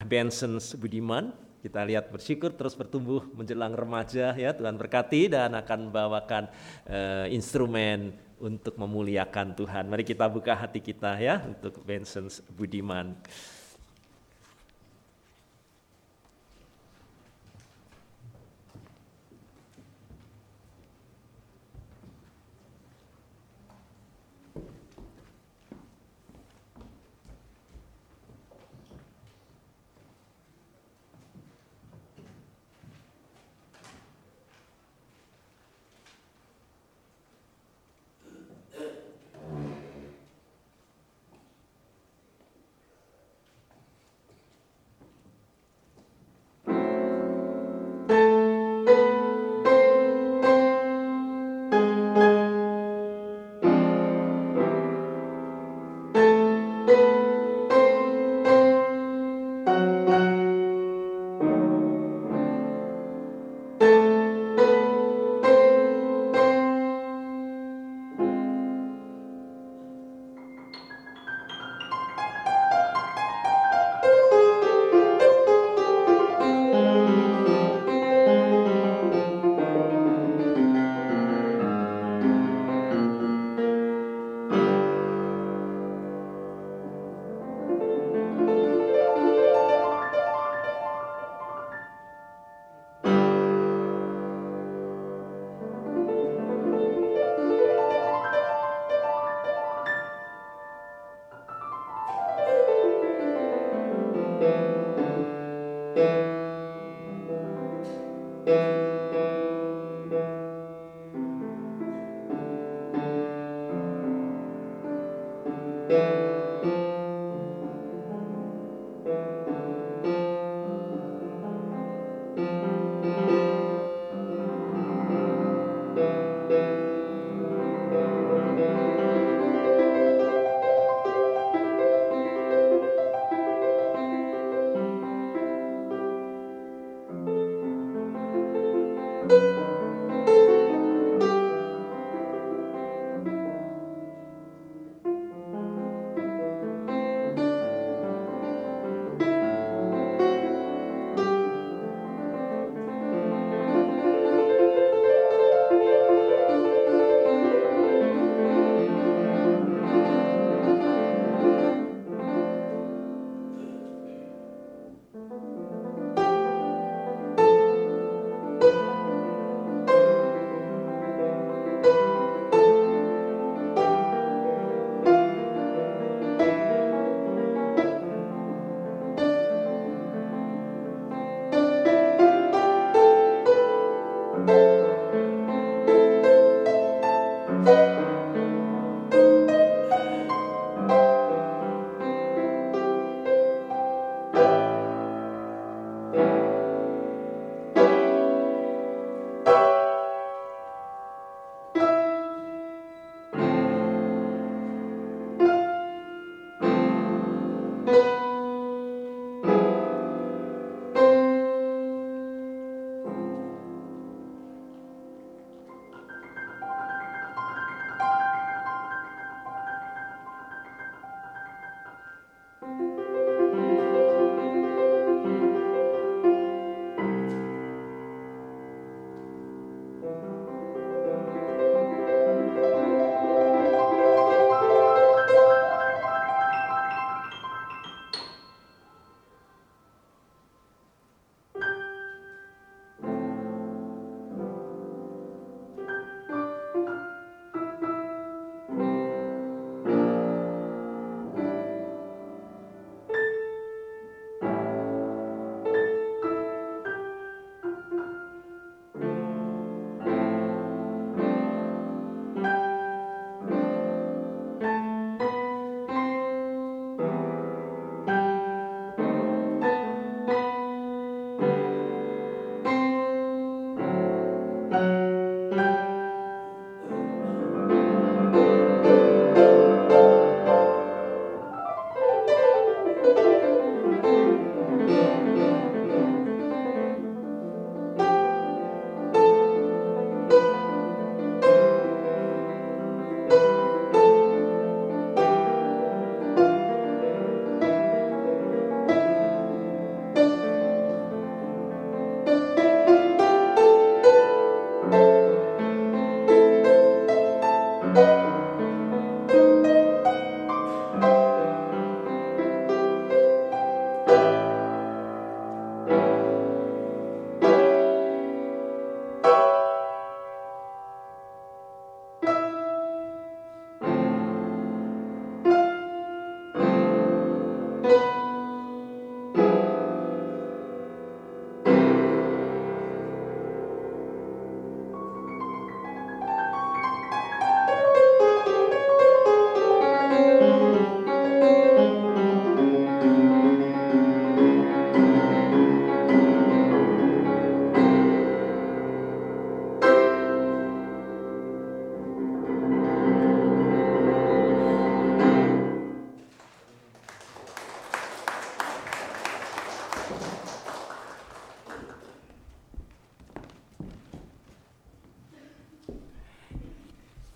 Benson Budiman. Kita lihat bersyukur terus bertumbuh menjelang remaja ya, Tuhan berkati dan akan membawakan instrumen untuk memuliakan Tuhan. Mari kita buka hati kita ya untuk Benson Budiman.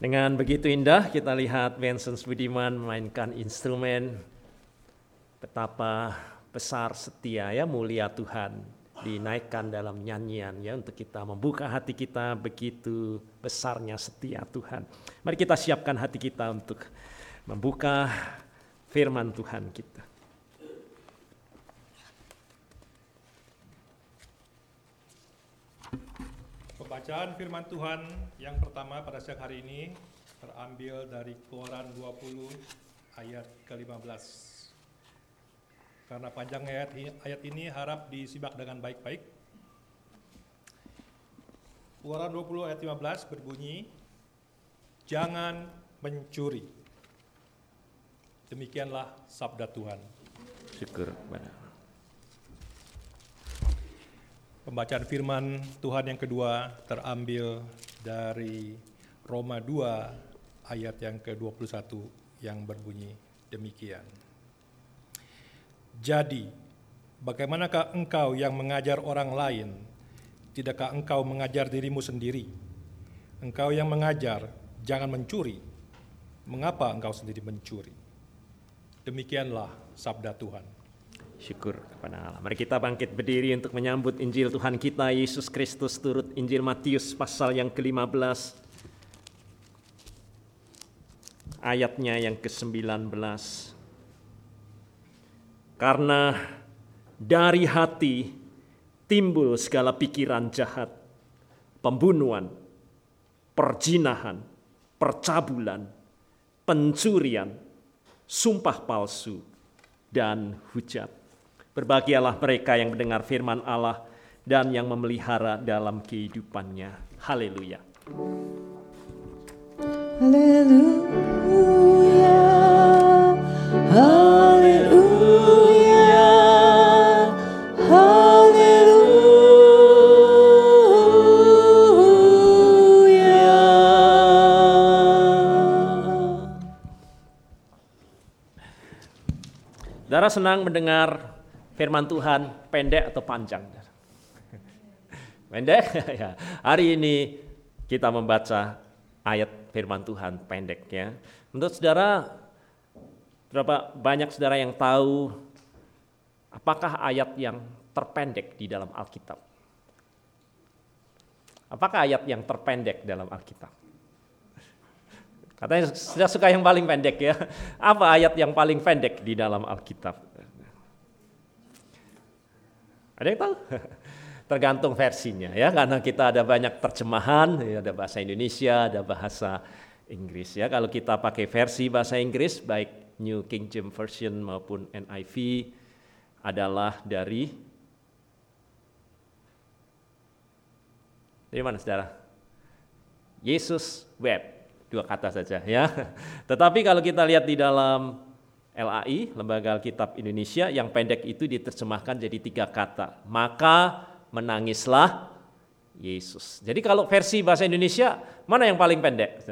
Dengan begitu indah kita lihat Vincent Budiman memainkan instrumen, betapa besar setia ya, mulia Tuhan, dinaikkan dalam nyanyian ya, untuk kita membuka hati kita, begitu besarnya setia Tuhan. Mari kita siapkan hati kita untuk membuka firman Tuhan kita. Pembacaan firman Tuhan yang pertama pada siang hari ini terambil dari Keluaran 20 ayat ke-15. Karena panjangnya ayat ini harap disimak dengan baik-baik. Keluaran 20 ayat 15 berbunyi, "Jangan mencuri." Demikianlah sabda Tuhan. Syukur kepada Allah. Pembacaan firman Tuhan yang kedua terambil dari Roma 2 ayat yang ke-21 yang berbunyi demikian. "Jadi, bagaimanakah engkau yang mengajar orang lain? Tidakkah engkau mengajar dirimu sendiri? Engkau yang mengajar, jangan mencuri. Mengapa engkau sendiri mencuri?" Demikianlah sabda Tuhan. Syukur kepada Allah. Mari kita bangkit berdiri untuk menyambut Injil Tuhan kita Yesus Kristus turut Injil Matius pasal yang ke-15 ayatnya yang ke-19. Karena dari hati timbul segala pikiran jahat, pembunuhan, perzinahan, percabulan, pencurian, sumpah palsu, dan hujat. Berbahagialah mereka yang mendengar firman Allah dan yang memelihara dalam kehidupannya. Haleluya. Haleluya. Haleluya. Haleluya. Saudara senang mendengar firman Tuhan pendek atau panjang? Pendek? Ya. Hari ini kita membaca ayat firman Tuhan pendek ya. Menurut saudara, berapa banyak saudara yang tahu apakah ayat yang terpendek di dalam Alkitab? Apakah ayat yang terpendek dalam Alkitab? Katanya sudah suka yang paling pendek ya. Apa ayat yang paling pendek di dalam Alkitab? Ada yang tahu? Tergantung versinya ya, karena kita ada banyak terjemahan, ya, ada bahasa Indonesia, ada bahasa Inggris ya. Kalau kita pakai versi bahasa Inggris, baik New King James Version maupun NIV adalah dari mana saudara? Yesus wept, 2 kata saja ya. Tetapi kalau kita lihat di dalam LAI, Lembaga Alkitab Indonesia, yang pendek itu diterjemahkan jadi 3 kata. Maka menangislah Yesus. Jadi kalau versi bahasa Indonesia, mana yang paling pendek?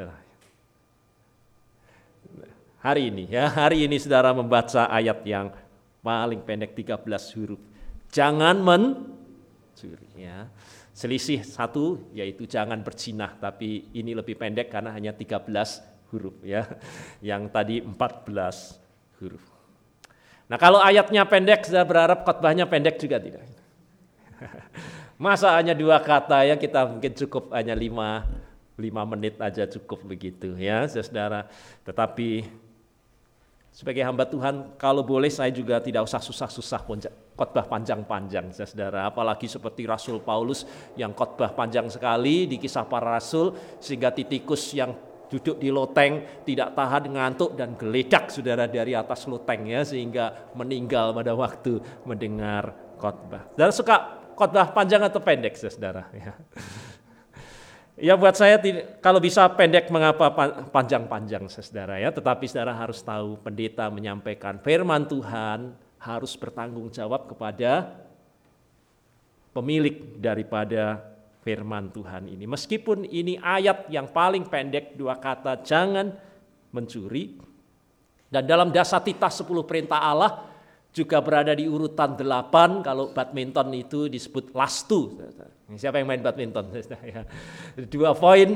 Hari ini ya, hari ini saudara membaca ayat yang paling pendek 13 huruf. Jangan mencuri ya. Selisih satu yaitu jangan berzinah, tapi ini lebih pendek karena hanya 13 huruf ya. Yang tadi 14 huruf. Nah kalau ayatnya pendek, saya berharap khotbahnya pendek juga tidak. Masa hanya 2 kata ya, kita mungkin cukup hanya 5 menit aja cukup begitu ya saudara. Tetapi sebagai hamba Tuhan, kalau boleh saya juga tidak usah susah-susah khotbah panjang-panjang saudara. Apalagi seperti Rasul Paulus yang khotbah panjang sekali di Kisah Para Rasul, sehingga Titikus yang duduk di loteng tidak tahan ngantuk dan geledak saudara dari atas loteng ya, sehingga meninggal pada waktu mendengar khotbah. Saudara suka khotbah panjang atau pendek saudara ya? Ya buat saya kalau bisa pendek mengapa panjang-panjang saudara ya, tetapi saudara harus tahu pendeta menyampaikan firman Tuhan harus bertanggung jawab kepada pemilik daripada firman Tuhan ini. Meskipun ini ayat yang paling pendek 2 kata, jangan mencuri. Dan dalam Dasatita 10 perintah Allah juga berada di urutan 8, kalau badminton itu disebut last two. Siapa yang main badminton? 2 poin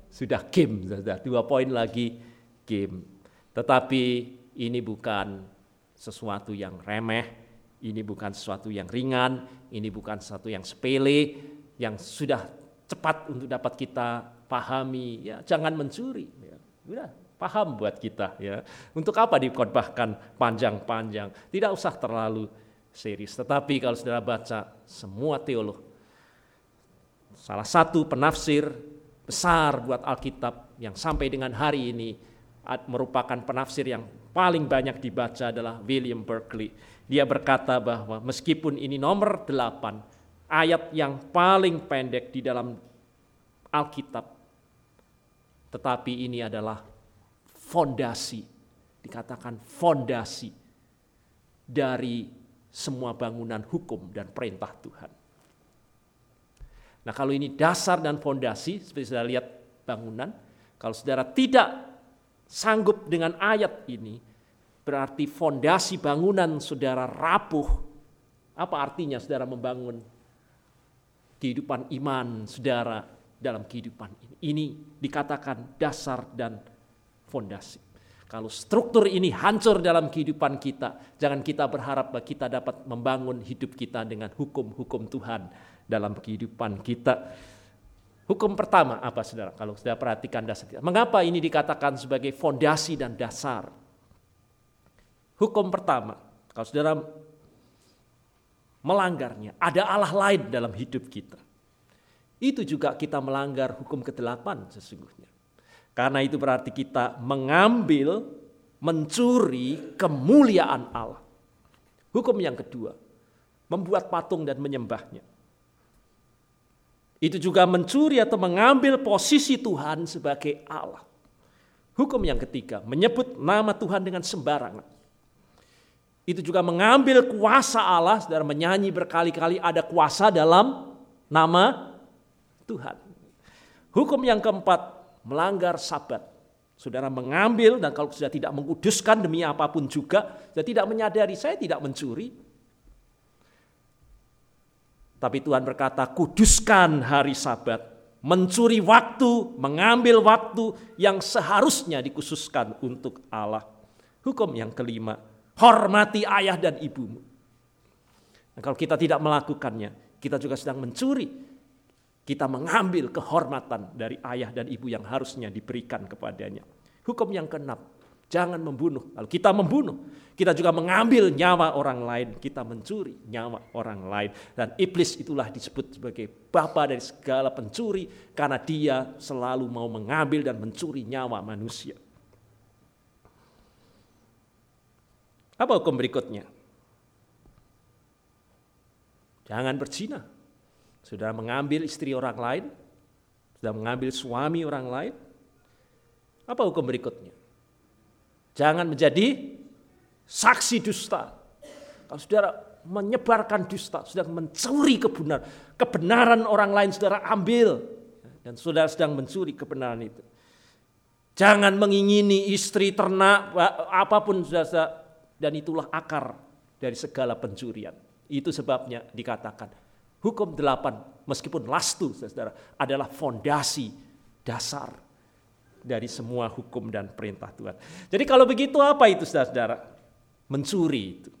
sudah game, sudah 2 poin lagi game. Tetapi ini bukan sesuatu yang remeh, ini bukan sesuatu yang ringan, ini bukan sesuatu yang sepele, yang sudah cepat untuk dapat kita pahami. Ya, jangan mencuri. Ya, udah paham buat kita. Ya, untuk apa dikhotbahkan panjang-panjang? Tidak usah terlalu serius. Tetapi kalau saudara baca semua teolog, salah satu penafsir besar buat Alkitab yang sampai dengan hari ini merupakan penafsir yang paling banyak dibaca adalah William Berkeley. Dia berkata bahwa meskipun ini nomor 8, ayat yang paling pendek di dalam Alkitab, tetapi ini adalah fondasi, dikatakan fondasi dari semua bangunan hukum dan perintah Tuhan. Nah, kalau ini dasar dan fondasi, seperti saudara lihat bangunan, kalau saudara tidak sanggup dengan ayat ini, berarti fondasi bangunan saudara rapuh. Apa artinya saudara membangun kehidupan iman saudara dalam kehidupan ini? Ini dikatakan dasar dan fondasi. Kalau struktur ini hancur dalam kehidupan kita, jangan kita berharap bahwa kita dapat membangun hidup kita dengan hukum-hukum Tuhan dalam kehidupan kita. Hukum pertama apa saudara? Kalau saudara perhatikan dasar kita. Mengapa ini dikatakan sebagai fondasi dan dasar? Hukum pertama, kalau saudara melanggarnya, ada Allah lain dalam hidup kita. Itu juga kita melanggar hukum ke-8 sesungguhnya. Karena itu berarti kita mengambil, mencuri kemuliaan Allah. Hukum yang kedua, membuat patung dan menyembahnya. Itu juga mencuri atau mengambil posisi Tuhan sebagai Allah. Hukum yang ketiga, menyebut nama Tuhan dengan sembarangan. Itu juga mengambil kuasa Allah, saudara menyanyi berkali-kali ada kuasa dalam nama Tuhan. Hukum yang keempat, melanggar Sabat. Saudara mengambil, dan kalau sudah tidak menguduskan demi apapun juga, sudah tidak menyadari saya tidak mencuri. Tapi Tuhan berkata, kuduskan hari Sabat. Mencuri waktu, mengambil waktu yang seharusnya dikhususkan untuk Allah. Hukum yang kelima, hormati ayah dan ibumu. Nah, kalau kita tidak melakukannya, kita juga sedang mencuri. Kita mengambil kehormatan dari ayah dan ibu yang harusnya diberikan kepadanya. Hukum yang keenam, jangan membunuh. Kalau kita membunuh, kita juga mengambil nyawa orang lain. Kita mencuri nyawa orang lain. Dan iblis itulah disebut sebagai bapa dari segala pencuri, karena dia selalu mau mengambil dan mencuri nyawa manusia. Apa hukum berikutnya? Jangan berzina. Sudah mengambil istri orang lain, sudah mengambil suami orang lain. Apa hukum berikutnya? Jangan menjadi saksi dusta. Kalau saudara menyebarkan dusta, sudah mencuri kebenaran orang lain saudara ambil, dan saudara sedang mencuri kebenaran itu. Jangan mengingini istri, ternak, apapun saudara, dan itulah akar dari segala pencurian. Itu sebabnya dikatakan hukum 8, meskipun lastu, saudara, adalah fondasi dasar dari semua hukum dan perintah Tuhan. Jadi kalau begitu apa itu, saudara? Mencuri itu.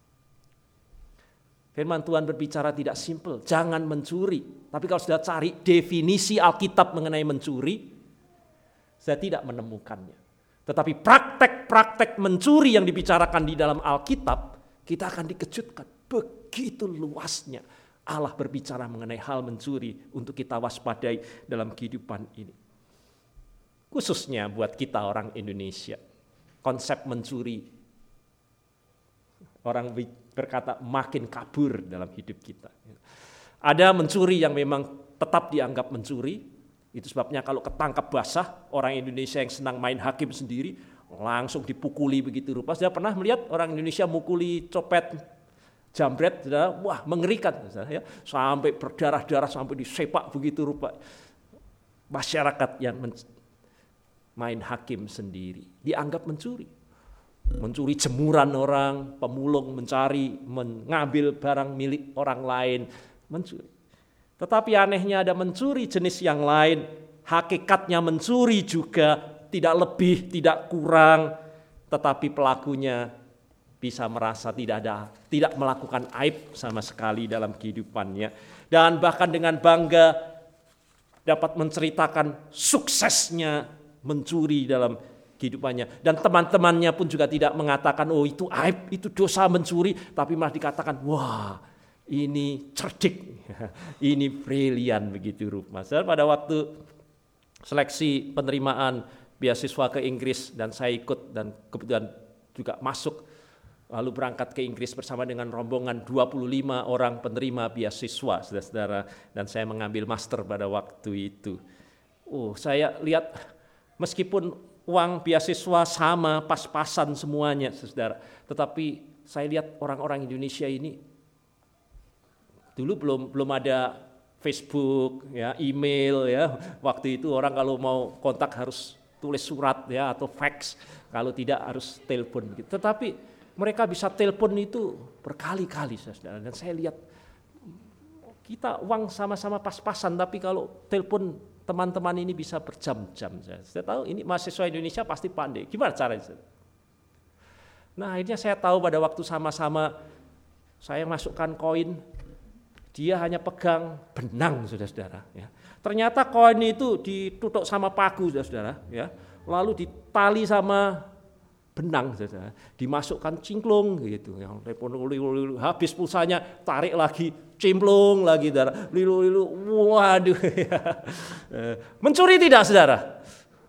Firman Tuhan berbicara tidak simpel, jangan mencuri. Tapi kalau sudah cari definisi Alkitab mengenai mencuri, saya tidak menemukannya. Tetapi praktek-praktek mencuri yang dibicarakan di dalam Alkitab, kita akan dikejutkan. Begitu luasnya Allah berbicara mengenai hal mencuri untuk kita waspadai dalam kehidupan ini. Khususnya buat kita orang Indonesia. Konsep mencuri, orang berkata makin kabur dalam hidup kita. Ada mencuri yang memang tetap dianggap mencuri. Itu sebabnya kalau ketangkap basah, orang Indonesia yang senang main hakim sendiri, langsung dipukuli begitu rupa. Saya pernah melihat orang Indonesia mukuli copet jambret, wah mengerikan, ya, sampai berdarah-darah, sampai disepak begitu rupa. Masyarakat yang main hakim sendiri dianggap mencuri. Mencuri jemuran orang, pemulung mencari, mengambil barang milik orang lain, mencuri. Tetapi anehnya ada mencuri jenis yang lain, hakikatnya mencuri juga, tidak lebih, tidak kurang, tetapi pelakunya bisa merasa tidak melakukan aib sama sekali dalam kehidupannya. Dan bahkan dengan bangga dapat menceritakan suksesnya mencuri dalam kehidupannya. Dan teman-temannya pun juga tidak mengatakan, oh itu aib, itu dosa mencuri, tapi malah dikatakan, wah ini cerdik, ini brilian begitu rupa. Pada waktu seleksi penerimaan beasiswa ke Inggris dan saya ikut dan kebetulan juga masuk, lalu berangkat ke Inggris bersama dengan rombongan 25 orang penerima beasiswa, saudara-saudara, dan saya mengambil master pada waktu itu. Saya lihat meskipun uang beasiswa sama, pas-pasan semuanya, saudara, tetapi saya lihat orang-orang Indonesia ini dulu belum ada Facebook, ya, email, ya. Waktu itu orang kalau mau kontak harus tulis surat, ya, atau fax. Kalau tidak harus telepon begitu. Tetapi mereka bisa telepon itu berkali-kali, saudara. Dan saya lihat kita uang sama-sama pas-pasan, tapi kalau telepon teman-teman ini bisa berjam-jam. Saya tahu ini mahasiswa Indonesia pasti pandai. Gimana caranya? Nah, akhirnya saya tahu pada waktu sama-sama saya masukkan koin, dia hanya pegang benang, saudara-saudara. Ya. Ternyata koin itu ditutup sama paku, saudara-saudara. Ya. Lalu ditali sama benang, saudara. Dimasukkan cingklung, gitu. Yang telepon habis pulsanya, tarik lagi, cimplung lagi, saudara. Lilu-lilu, waduh. Mencuri tidak, saudara?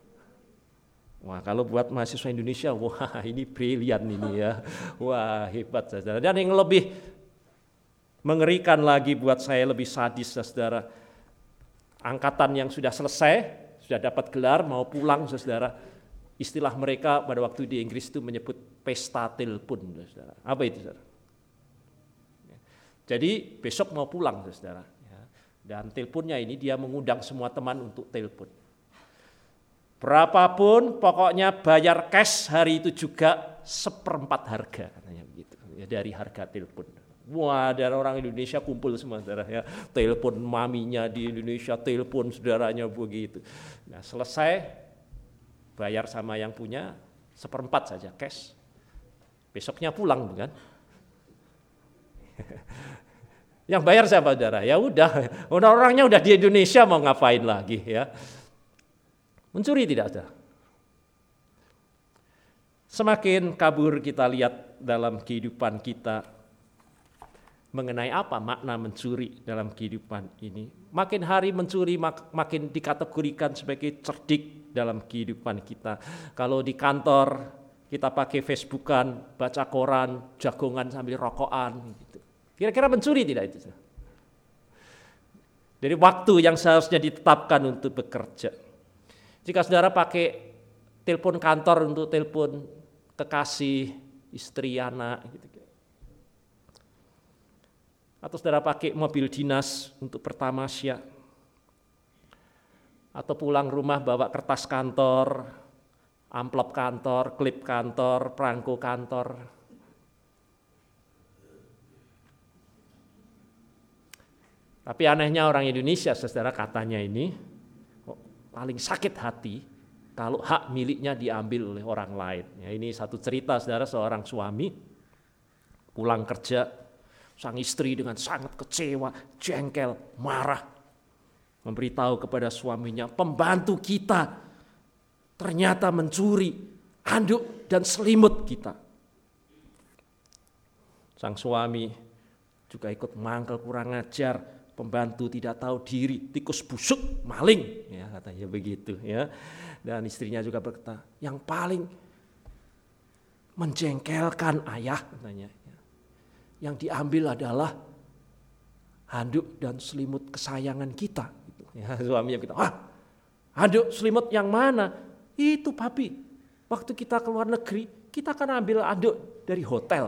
Wah, kalau buat mahasiswa Indonesia, wah ini brilian ini ya. Wah, hebat, saudara. Dan yang lebih mengerikan lagi buat saya, lebih sadis, saudara. Angkatan yang sudah selesai, sudah dapat gelar, mau pulang, saudara. Istilah mereka pada waktu di Inggris itu menyebut pesta telepon, saudara. Apa itu, saudara? Jadi besok mau pulang, saudara. Dan teleponnya ini dia mengundang semua teman untuk telepon. Berapapun, pokoknya bayar cash hari itu juga 1/4 harga, katanya begitu, ya, dari harga telepon. Wah, dari orang Indonesia kumpul semua, saudara, ya. Telepon maminya di Indonesia, telepon saudaranya begitu. Nah, selesai bayar sama yang punya 1/4 saja cash. Besoknya pulang, bukan? Yang bayar siapa, saudara? Ya udah, orang-orangnya udah di Indonesia, mau ngapain lagi, ya? Mencuri tidak, saudara? Semakin kabur kita lihat dalam kehidupan kita mengenai apa makna mencuri dalam kehidupan ini. Makin hari mencuri makin dikategorikan sebagai cerdik dalam kehidupan kita. Kalau di kantor kita pakai Facebookan, baca koran, jagongan sambil rokokan. Gitu. Kira-kira mencuri tidak itu? Dari waktu yang seharusnya ditetapkan untuk bekerja. Jika saudara pakai telepon kantor untuk telepon kekasih, istri, anak, gitu. Atau saudara pakai mobil dinas untuk pertamasya, atau pulang rumah bawa kertas kantor, amplop kantor, klip kantor, perangko kantor. Tapi anehnya orang Indonesia, saudara, katanya ini paling sakit hati kalau hak miliknya diambil oleh orang lain. Ya, ini satu cerita, saudara, seorang suami pulang kerja, sang istri dengan sangat kecewa, jengkel, marah, memberitahu kepada suaminya, pembantu kita ternyata mencuri handuk dan selimut kita. Sang suami juga ikut mangkel, kurang ajar, pembantu tidak tahu diri, tikus busuk, maling, ya katanya begitu, ya. Dan istrinya juga berkata, yang paling menjengkelkan ayah, katanya, yang diambil adalah handuk dan selimut kesayangan kita. Ya, suaminya kita, handuk selimut yang mana? Itu papi, waktu kita keluar negeri, kita kan ambil handuk dari hotel.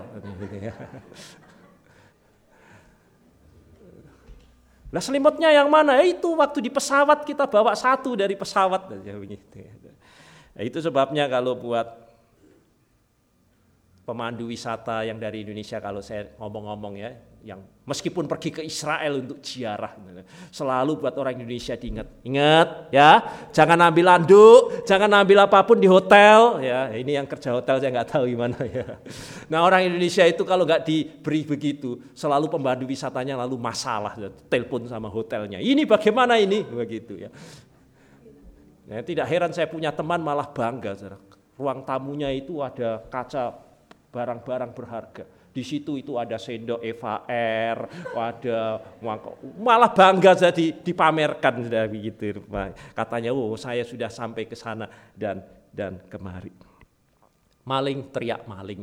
Lah selimutnya yang mana? Itu waktu di pesawat kita bawa satu dari pesawat. Nah, itu sebabnya kalau buat pemandu wisata yang dari Indonesia, kalau saya ngomong-ngomong ya, yang meskipun pergi ke Israel untuk ziarah, selalu buat orang Indonesia ingat ya, jangan ambil anduk, jangan ambil apapun di hotel ya. Ini yang kerja hotel saya nggak tahu gimana ya. Nah, orang Indonesia itu kalau nggak diberi begitu, selalu pemandu wisatanya lalu masalah, telepon sama hotelnya. Ini bagaimana ini begitu ya. Nah, tidak heran saya punya teman malah bangga, ruang tamunya itu ada kaca barang-barang berharga. Di situ itu ada sendok Eva Air, ada malah bangga jadi dipamerkan sudah begitu. Katanya, oh saya sudah sampai ke sana dan kemari. Maling teriak maling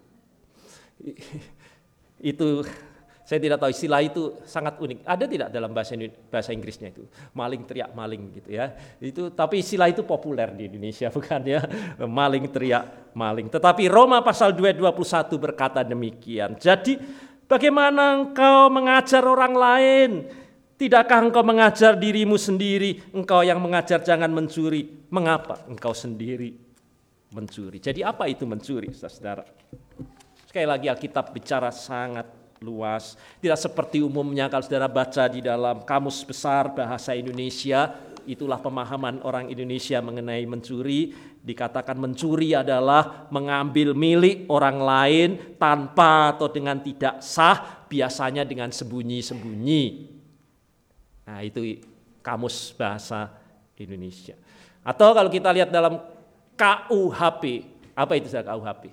itu saya tidak tahu istilah itu sangat unik. Ada tidak dalam bahasa Inggrisnya itu? Maling teriak maling gitu ya. Itu tapi istilah itu populer di Indonesia bukan ya? Maling teriak maling. Tetapi Roma pasal 2:21 berkata demikian. Jadi bagaimana engkau mengajar orang lain? Tidakkah engkau mengajar dirimu sendiri? Engkau yang mengajar jangan mencuri. Mengapa engkau sendiri mencuri? Jadi apa itu mencuri, saudara? Sekali lagi Alkitab bicara sangat luas. Tidak seperti umumnya kalau saudara baca di dalam Kamus Besar Bahasa Indonesia, itulah pemahaman orang Indonesia mengenai mencuri. Dikatakan mencuri adalah mengambil milik orang lain tanpa atau dengan tidak sah, biasanya dengan sembunyi-sembunyi. Nah, itu Kamus Bahasa Indonesia. Atau kalau kita lihat dalam KUHP, apa itu KUHP?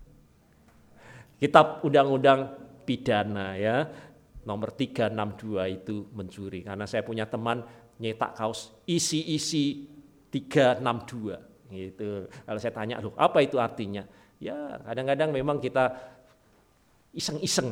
Kitab Undang-Undang Pidana ya, nomor 362 itu mencuri. Karena saya punya teman nyetak kaos isi 362 gitu. Kalau saya tanya, loh apa itu artinya? Ya kadang-kadang memang kita iseng-iseng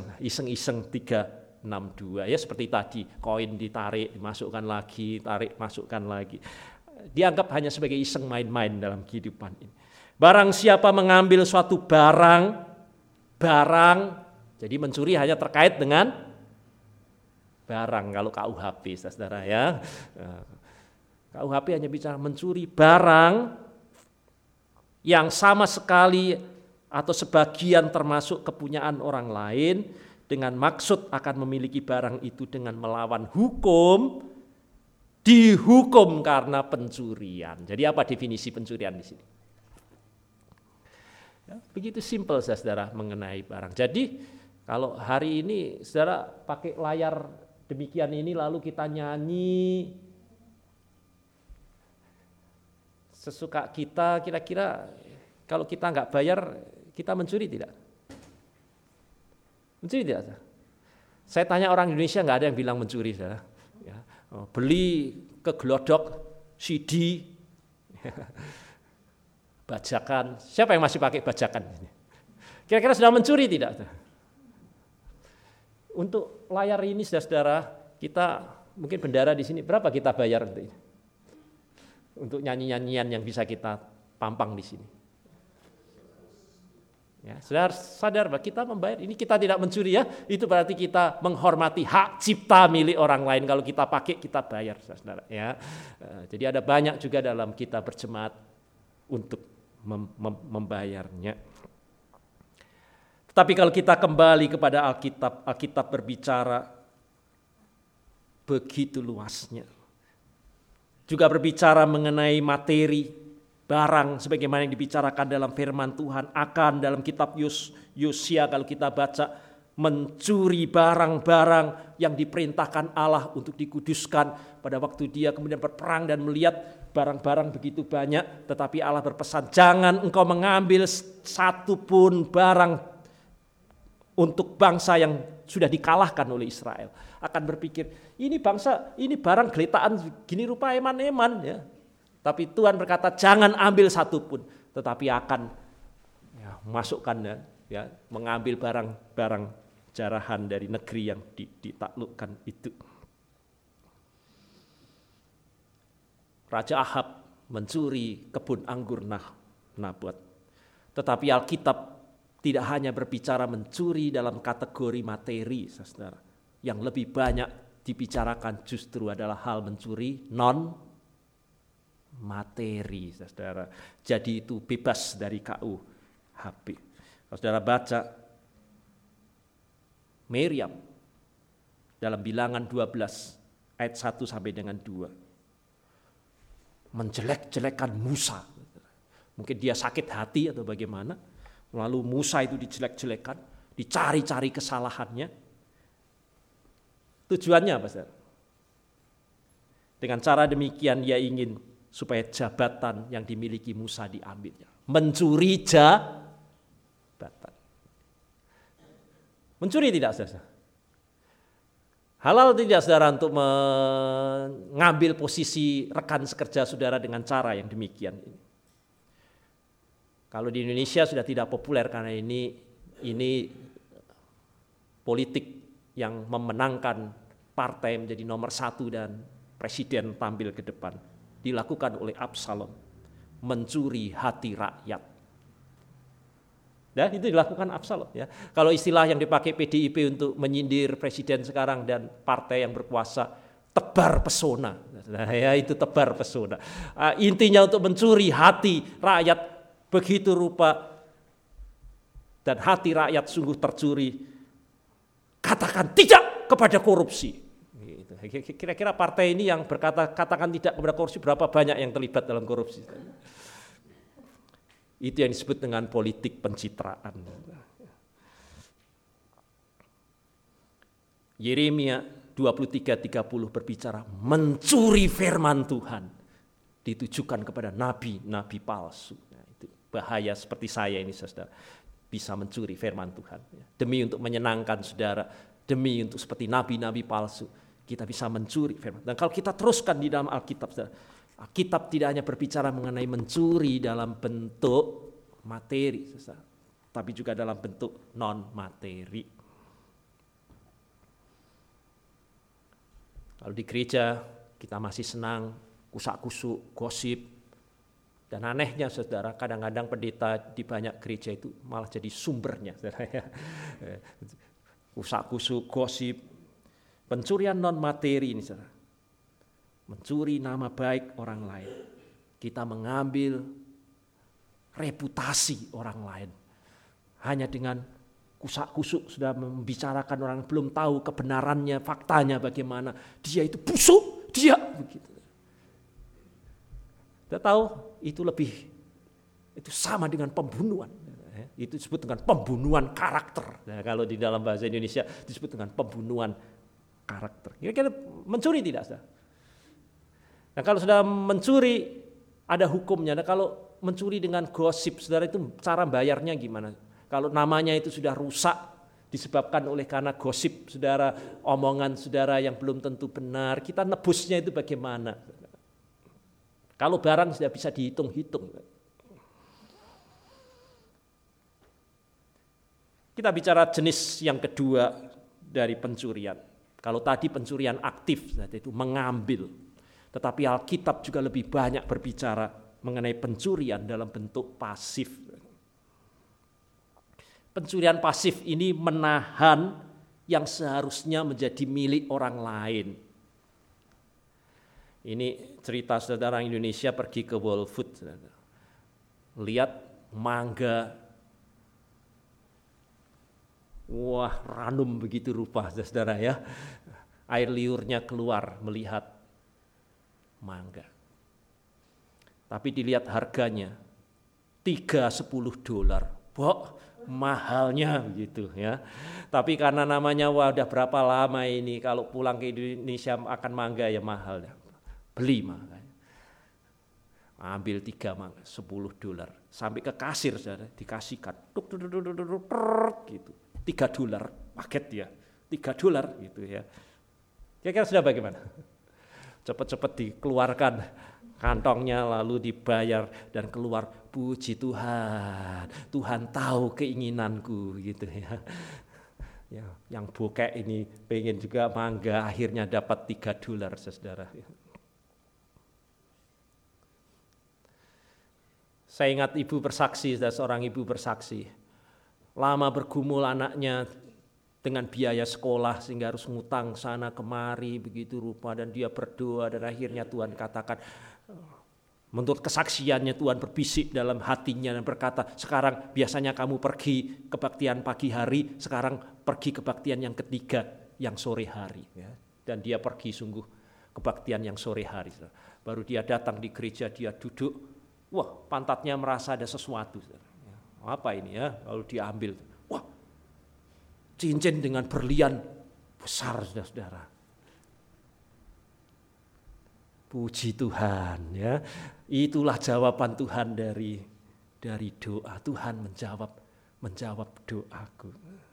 362 ya, seperti tadi koin ditarik dimasukkan lagi, tarik masukkan lagi. Dianggap hanya sebagai iseng main-main dalam kehidupan ini. Barang siapa mengambil suatu barang, jadi mencuri hanya terkait dengan barang kalau KUHP, saudara ya. KUHP hanya bicara mencuri barang yang sama sekali atau sebagian termasuk kepunyaan orang lain dengan maksud akan memiliki barang itu dengan melawan hukum, dihukum karena pencurian. Jadi apa definisi pencurian di sini? Ya, begitu simpel saudara mengenai barang. Jadi kalau hari ini saudara pakai layar demikian ini lalu kita nyanyi sesuka kita, kira-kira kalau kita nggak bayar kita mencuri tidak? Mencuri tidak? Saya tanya orang Indonesia nggak ada yang bilang mencuri, saudara. Ya, beli ke Glodok CD, bajakan. Siapa yang masih pakai bajakan? Kira-kira sudah mencuri tidak? Untuk layar ini saudara, kita mungkin bendera di sini berapa kita bayar untuk ini? Untuk nyanyi-nyanyian yang bisa kita pampang di sini. Ya, saudara sadar bahwa kita membayar ini, kita tidak mencuri ya. Itu berarti kita menghormati hak cipta milik orang lain. Kalau kita pakai kita bayar, saudara ya. Jadi ada banyak juga dalam kita berjemaat untuk membayarnya. Tapi kalau kita kembali kepada Alkitab, Alkitab berbicara begitu luasnya. Juga berbicara mengenai materi, barang, sebagaimana yang dibicarakan dalam firman Tuhan, akan dalam kitab Yosua kalau kita baca, mencuri barang-barang yang diperintahkan Allah untuk dikuduskan pada waktu dia kemudian berperang dan melihat barang-barang begitu banyak, tetapi Allah berpesan, jangan engkau mengambil satu pun barang untuk bangsa yang sudah dikalahkan oleh Israel. Akan berpikir, ini bangsa, ini barang geletaan gini rupa eman-eman ya. Tapi Tuhan berkata, jangan ambil satu pun, tetapi akan masukkan ya, mengambil barang-barang jarahan dari negeri yang ditaklukkan itu. Raja Ahab mencuri kebun anggur Nabot. Tetapi Alkitab tidak hanya berbicara mencuri dalam kategori materi, saudara. Yang lebih banyak dibicarakan justru adalah hal mencuri non materi, saudara. Jadi itu bebas dari KUHP. Kalau saudara baca Miriam dalam Bilangan 12 ayat 1 sampai dengan 2. Menjelek-jelekan Musa. Mungkin dia sakit hati atau bagaimana. Lalu Musa itu dijelek-jelekan, dicari-cari kesalahannya. Tujuannya apa, saudara? Dengan cara demikian ia ingin supaya jabatan yang dimiliki Musa diambilnya. Mencuri jabatan. Mencuri tidak, saudara? Halal tidak, saudara, untuk mengambil posisi rekan sekerja saudara dengan cara yang demikian ini? Kalau di Indonesia sudah tidak populer karena ini politik yang memenangkan partai menjadi nomor 1 dan presiden tampil ke depan. Dilakukan oleh Absalom, mencuri hati rakyat. Dan itu dilakukan Absalom, ya. Kalau istilah yang dipakai PDIP untuk menyindir presiden sekarang dan partai yang berkuasa, tebar pesona. Nah, ya, itu tebar pesona. Intinya untuk mencuri hati rakyat begitu rupa, dan hati rakyat sungguh tercuri. Katakan tidak kepada korupsi. Kira-kira partai ini yang berkata katakan tidak kepada korupsi, berapa banyak yang terlibat dalam korupsi? Itu yang disebut dengan politik pencitraan. Yeremia 23:30 berbicara mencuri firman Tuhan ditujukan kepada nabi-nabi palsu. Nah, itu bahaya seperti saya ini, saudara, bisa mencuri firman Tuhan demi untuk menyenangkan saudara, demi untuk seperti nabi-nabi palsu. Kita bisa mencuri firman. Dan kalau kita teruskan di dalam Alkitab, Alkitab tidak hanya berbicara mengenai mencuri dalam bentuk materi, tapi juga dalam bentuk non-materi. Kalau di gereja kita masih senang kusak-kusuk, gosip, dan anehnya, saudara, kadang-kadang pendeta di banyak gereja itu malah jadi sumbernya, saudara. Kusak-kusuk, gosip, pencurian non-materi ini, saudara. Mencuri nama baik orang lain. Kita mengambil reputasi orang lain. Hanya dengan kusak-kusuk sudah membicarakan orang belum tahu kebenarannya, faktanya bagaimana. Dia itu busuk, dia begitu. Kita tahu itu sama dengan pembunuhan. Itu disebut dengan pembunuhan karakter. Nah, kalau di dalam bahasa Indonesia disebut dengan pembunuhan karakter. Kira-kira mencuri tidak, saudara? Nah, kalau sudah mencuri ada hukumnya. Nah, kalau mencuri dengan gosip, saudara, itu cara bayarnya gimana? Kalau namanya itu sudah rusak disebabkan oleh karena gosip, saudara, omongan saudara yang belum tentu benar, kita nebusnya itu bagaimana? Kalau barang sudah bisa dihitung-hitung. Kita bicara jenis yang kedua dari pencurian. Kalau tadi pencurian aktif, itu mengambil. Tetapi Alkitab juga lebih banyak berbicara mengenai pencurian dalam bentuk pasif. Pencurian pasif ini menahan yang seharusnya menjadi milik orang lain. Ini cerita saudara Indonesia pergi ke Whole Foods. Lihat mangga. Wah, ranum begitu rupa, saudara, ya. Air liurnya keluar melihat mangga. Tapi dilihat harganya $3.10. Mahalnya begitu, ya. Tapi karena namanya udah berapa lama ini, kalau pulang ke Indonesia akan mangga ya mahal, ya. Beli mangga. Ambil 3 mangga, $10. Sampai ke kasir, saudara, dikasihkan. Gitu. $3 paket ya. $3 gitu, ya. Kira-kira sudah bagaimana? Cepat-cepat dikeluarkan kantongnya, lalu dibayar dan keluar, puji Tuhan, Tuhan tahu keinginanku, gitu, ya. Ya, yang bokek ini pengen juga mangga, akhirnya dapat $3, saudara. Saya ingat ibu bersaksi, seorang ibu bersaksi, lama bergumul anaknya dengan biaya sekolah sehingga harus ngutang sana kemari begitu rupa, dan dia berdoa dan akhirnya Tuhan katakan Menurut kesaksiannya Tuhan berbisik dalam hatinya dan berkata, sekarang biasanya kamu pergi kebaktian pagi hari, sekarang pergi kebaktian yang ketiga, yang sore hari. Dan dia pergi sungguh kebaktian yang sore hari. Baru dia datang di gereja, dia duduk, wah pantatnya merasa ada sesuatu. Apa ini ya, lalu diambil. Wah, cincin dengan berlian besar, saudara-saudara. Puji Tuhan ya. Itulah jawaban Tuhan dari doa. Tuhan menjawab doaku.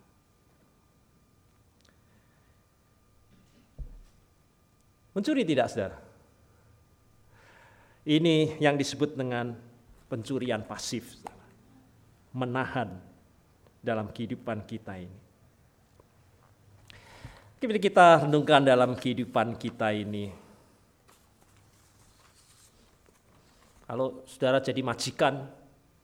Mencuri tidak, saudara? Ini yang disebut dengan pencurian pasif. Saudara. Menahan dalam kehidupan kita ini. Kita renungkan dalam kehidupan kita ini. Kalau saudara jadi majikan,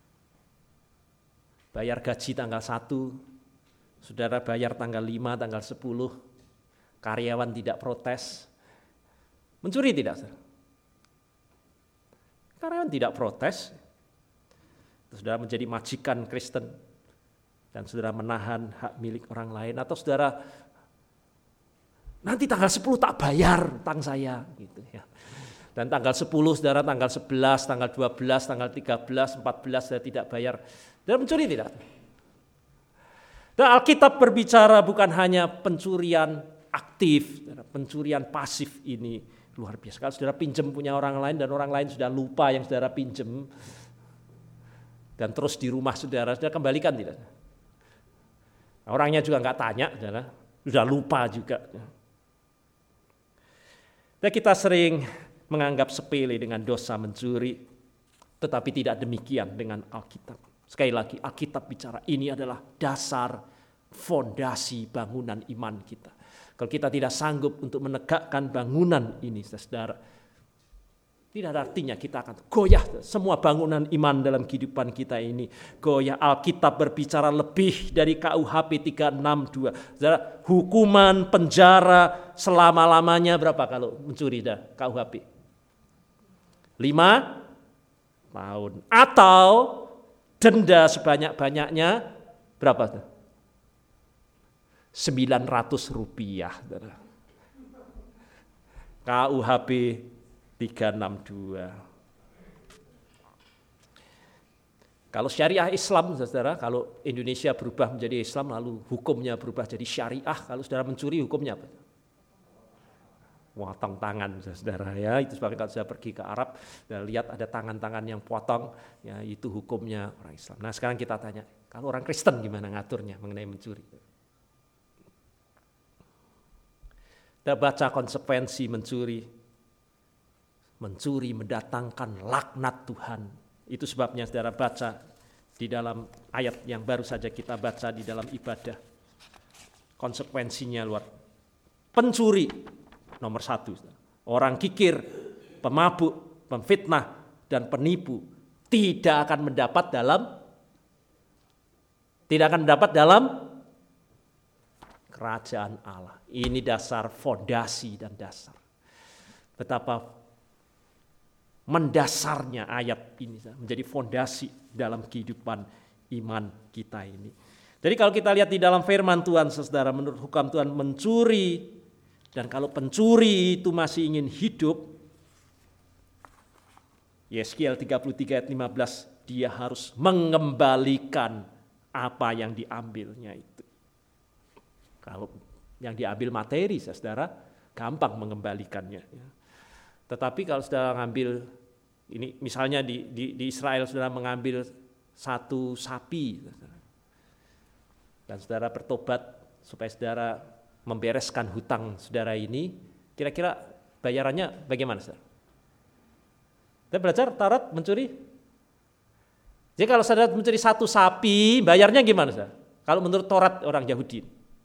bayar gaji tanggal 1, saudara bayar tanggal 5, tanggal 10, karyawan tidak protes, mencuri tidak? Karyawan tidak protes, saudara menjadi majikan Kristen, dan saudara menahan hak milik orang lain, atau saudara nanti tanggal 10 tak bayar utang saya, gitu ya. Dan tanggal 10, saudara tanggal 11, tanggal 12, tanggal 13, 14, saudara tidak bayar. Saudara mencuri tidak? Dan Alkitab berbicara bukan hanya pencurian aktif, pencurian pasif ini luar biasa. Kalau saudara pinjam punya orang lain dan orang lain sudah lupa yang saudara pinjam, dan terus di rumah saudara kembalikan tidak? Orangnya juga nggak tanya, saudara, sudah lupa juga. Dan kita sering menganggap sepele dengan dosa mencuri, tetapi tidak demikian dengan Alkitab. Sekali lagi, Alkitab bicara ini adalah dasar fondasi bangunan iman kita. Kalau kita tidak sanggup untuk menegakkan bangunan ini, saudara, tidak ada artinya kita akan goyah semua bangunan iman dalam kehidupan kita ini. Goyah. Alkitab berbicara lebih dari KUHP 362. Saudara, hukuman penjara selama-lamanya berapa kalau mencuri dah KUHP? 5 tahun. Atau denda sebanyak-banyaknya berapa? 900 rupiah. KUHP 362. Kalau syariah Islam, saudara, kalau Indonesia berubah menjadi Islam, lalu hukumnya berubah jadi syariah, kalau saudara mencuri hukumnya apa? Potong tangan, saudara ya. Itu sebabnya kalau saya pergi ke Arab, dan lihat ada tangan-tangan yang potong, ya itu hukumnya orang Islam. Nah sekarang kita tanya, kalau orang Kristen gimana ngaturnya mengenai mencuri? Kita baca konsekuensi mencuri. Mencuri mendatangkan laknat Tuhan. Itu sebabnya saudara baca di dalam ayat yang baru saja kita baca di dalam ibadah. Konsekuensinya luar. Pencuri nomor 1. Orang kikir, pemabuk, pemfitnah, dan penipu tidak akan mendapat dalam kerajaan Allah. Ini dasar fondasi dan dasar. Betapa mendasarnya ayat ini menjadi fondasi dalam kehidupan iman kita ini. Jadi kalau kita lihat di dalam firman Tuhan, saudara, menurut hukum Tuhan mencuri, dan kalau pencuri itu masih ingin hidup, Yeskiel 33 ayat 15, dia harus mengembalikan apa yang diambilnya itu. Kalau yang diambil materi, saudara, gampang mengembalikannya. Tetapi kalau saudara ngambil, ini misalnya di Israel saudara mengambil satu sapi, dan saudara bertobat supaya saudara membereskan hutang saudara ini, kira-kira bayarannya bagaimana, saudara? Kita belajar Taurat mencuri. Jadi kalau saudara mencuri satu sapi, bayarnya gimana, saudara? Kalau menurut Taurat orang Yahudi,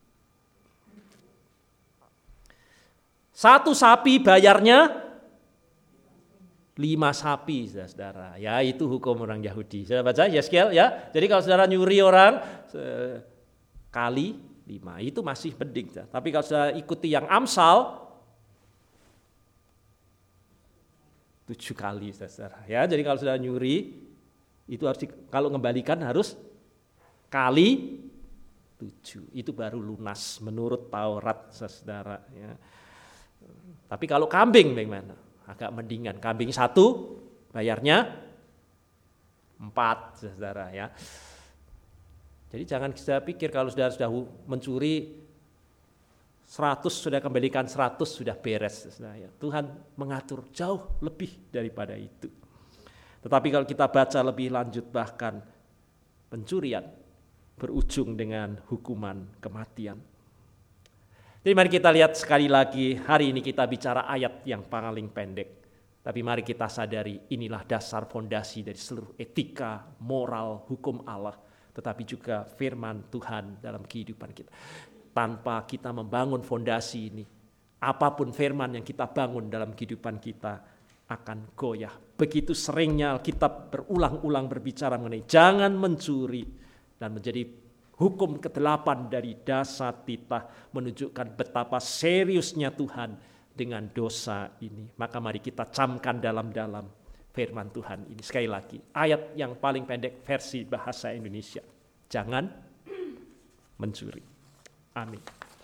satu sapi bayarnya 5 sapi, saudara. Ya, itu hukum orang Yahudi. Saudara baca Yeskiel ya. Jadi kalau saudara nyuri orang kali 5, itu masih mending. Tapi kalau saudara ikuti yang Amsal 7 kali, saudara. Ya, jadi kalau sudah nyuri itu harus kalau mengembalikan harus kali 7. Itu baru lunas menurut Taurat, saudara. Ya. Tapi kalau kambing bagaimana? Agak mendingan. Kambing 1 bayarnya 4, saudara. Ya. Jadi jangan kita pikir kalau sudah mencuri 100 sudah kembalikan 100 sudah beres. Saudara. Tuhan mengatur jauh lebih daripada itu. Tetapi kalau kita baca lebih lanjut bahkan pencurian berujung dengan hukuman kematian. Jadi mari kita lihat sekali lagi, hari ini kita bicara ayat yang paling pendek. Tapi mari kita sadari inilah dasar fondasi dari seluruh etika, moral, hukum Allah. Tetapi juga firman Tuhan dalam kehidupan kita. Tanpa kita membangun fondasi ini, apapun firman yang kita bangun dalam kehidupan kita akan goyah. Begitu seringnya Alkitab berulang-ulang berbicara mengenai jangan mencuri dan menjadi hukum ke-8 dari dasar titah menunjukkan betapa seriusnya Tuhan dengan dosa ini. Maka mari kita camkan dalam-dalam firman Tuhan ini. Sekali lagi, ayat yang paling pendek versi bahasa Indonesia. Jangan mencuri. Amin.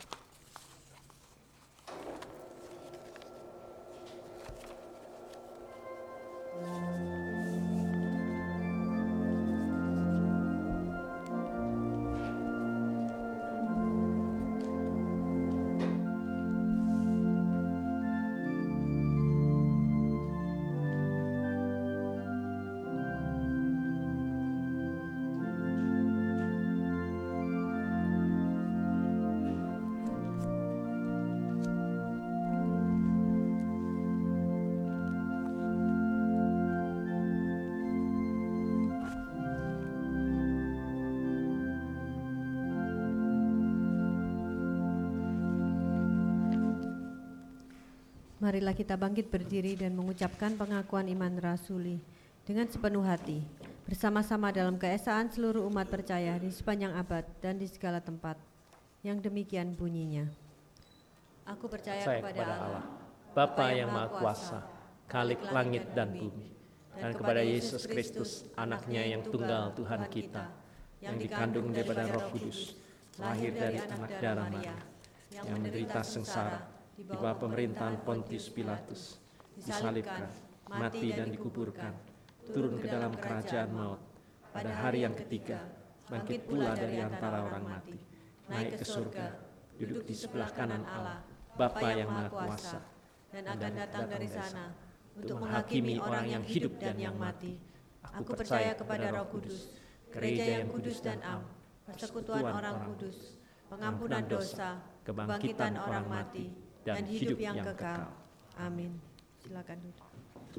Marilah kita bangkit berdiri dan mengucapkan pengakuan iman rasuli dengan sepenuh hati, bersama-sama dalam keesaan seluruh umat percaya di sepanjang abad dan di segala tempat. Yang demikian bunyinya. Aku percaya kepada Allah, Bapa yang Maha Kuasa, Khalik langit dan bumi, dan kepada Yesus Kristus, anaknya yang tunggal Tuhan kita, yang dikandung daripada Roh Kudus, lahir dari anak darah Maria, yang menderita sengsara di bawah pemerintahan Pontius Pilatus, disalibkan, mati dan dikuburkan, turun ke dalam kerajaan maut, pada hari yang ketiga, bangkit pula dari antara orang mati, naik ke surga, duduk di sebelah kanan Allah, Bapa yang Maha Kuasa, dan akan datang dari sana untuk menghakimi orang yang hidup dan yang mati. Aku percaya kepada Roh Kudus, gereja yang kudus dan am, persekutuan orang kudus, pengampunan dosa, kebangkitan orang mati, dan hidup yang kekal. Amin. Silakan duduk.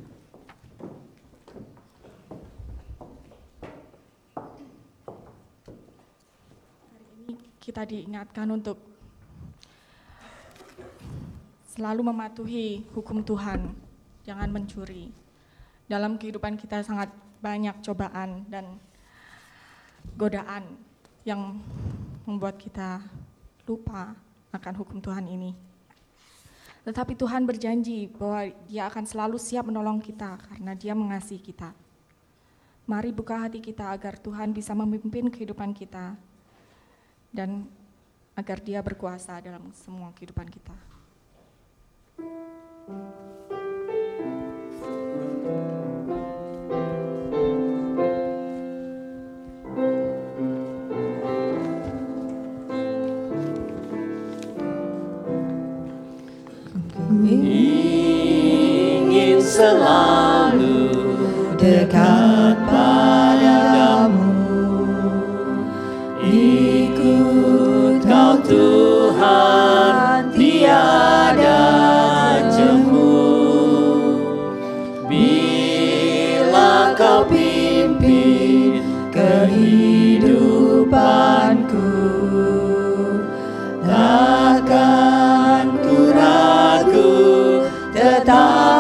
Hari ini kita diingatkan untuk selalu mematuhi hukum Tuhan, jangan mencuri. Dalam kehidupan kita sangat banyak cobaan dan godaan yang membuat kita lupa akan hukum Tuhan ini. Tetapi Tuhan berjanji bahwa Dia akan selalu siap menolong kita karena Dia mengasihi kita. Mari buka hati kita agar Tuhan bisa memimpin kehidupan kita dan agar Dia berkuasa dalam semua kehidupan kita. Ingin selalu dekat padamu, ikut Kau Tuhan tiada jemu. Bila Kau pimpin kehidupanku, takkan ku ragu tetap